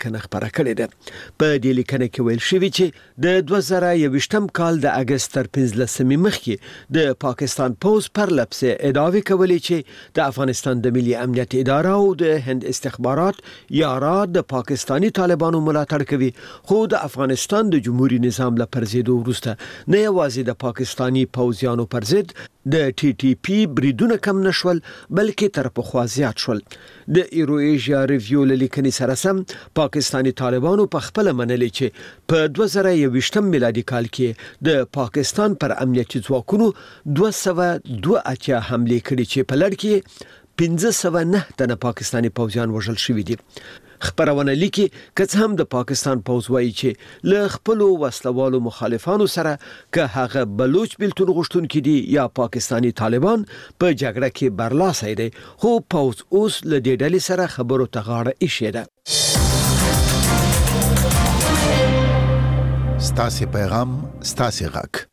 لیکنه خبره کړې ده. په دې لیکنه کې ویل شوی چې د 2021م کال د اگست تر 15 مخکې د پاکستان پوز پر لپسه ادعاوې کولې چې د افغانستان د ملي امنیت اداره او د هند استخبارات یارا د پاکستانی طالبانو ملاتړ کوي، خو د افغانستان د جمهوریت نظام له پرځېدو وروسته نه یوازې د پاکستانی پوځیانو پر ضد د ټي ټي پی بریدونه کم نشول بلکې تر پخوا زیات شول. د ایرو ایشیا ریویو لیکنې سره سم پاکستانی طالبانو په خپل منلې چې په 2022م میلادي کال کې د پاکستان پر امنیتي ځواکونو 282 حمله کړې چې په لړ کې 1509 تنه پاکستانی پوځیان وژل شوي دي. خبرونه لیکي که هم د پاکستان پوځ وایي چې له خپل وسلوالو مخالفانو سره که هغه بلوچ بیلتون غوښتونکي دي یا پاکستانی طالبان په جګړه کې برلاسي دي، خو پوځ اوس له دې ډلې سره خبرو ته غاړه ایښې ده. ستاسو پیغام ستاسو غږ.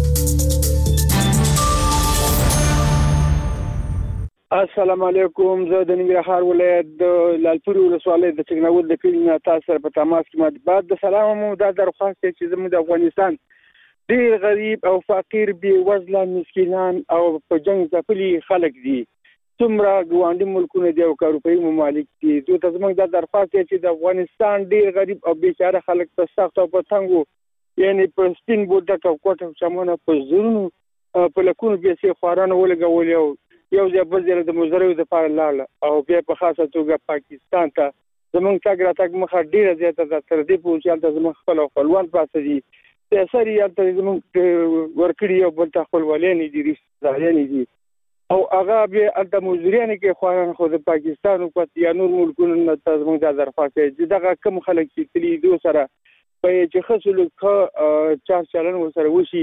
السلام علیکم. زه د ننګرهار ولایت د لالپورې ولسوالۍ د ټکناول د کلینه تاسو سره په تماس کې مدبات د سلام مو د درخواست چې زموږ د افغانستان ډیر غریب او فقیر بي وزله مسکینان او په جنگ ځپلي خلک دي، څومره ګوانډي ملکونه دي او اروپایي ممالک دي. دوی ته زموږ د درخواست چې د افغانستان ډیر غریب او بیچاره خلک په سخت او په تنګو یعنی په سپین بوډک او کوټه چمنه په زورونو په لکونو پیسې خوارانه ولګولې او یو ځای بل ځای د مزرعو د پاره لاړه او بیا په خاصه توګه پاکستان ته زمونږ تګ راتګ مخه ډیره زیاته ده، تر دې پورې چې هلته زمونږ خپل خپلوان پراته دي، سیاسر یې هلته زمونږ ورکړي یو بل ته خپلوالانې دي، رشتهدارانې دي او هغه بیا هلته مزدورانې کوي خواران، خو د پاکستان حکومت یا نور ملکونو نه ته زمونږ دا درخواست دی چې دغه کوم خلک چې تلي دو سره په چې ښه سلوک چار چلن ورسره وشي.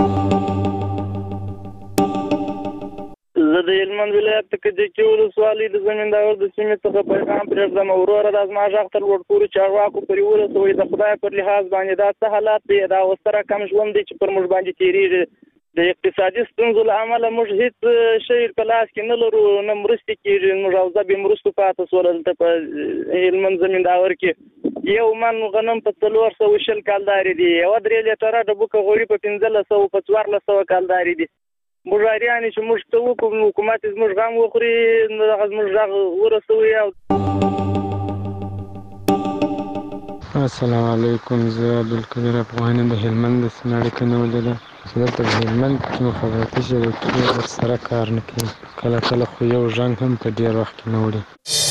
زه د هلمند ولایت کجکي ولسوالۍ د زمینداور د سیمې څخه پیغام پرېږدم. وروره دا زما غږ تر لوړ پورې چارواکو پورې ورسوئ. د خدای پر لحاظ باندې دا څه حالات دی، دا اوس سره کم ژوند دی چې پر موږ باندې تېرېږي. د اقتصادي ستونزو له امله موږ هېڅ شی په لاس کې نه لرو، نه مرستې کېږي، موږ اوضاع بې مرستو پاتې شول. دلته په هلمند زمینداور کې یو من غنم په 420 کالدارې دي، یوه 3 لیټره ډبوکه غوړي په 1500 په 1400 کالدارې دي. مجاریان چې موږ ته وکړو حکومت زموږ غم وخوري، دغه زموږ غږ ورسوي. السلام علیکم. زه عبدالقدیر افغاني د هلمند د سیمې اړیکه نیولې ده چې دلته په هلمند کې مخابراتي شبکې ورسره کار نه کوي، کله کله خو یو ژنګ هم په ډېر وخت کې نه وړي.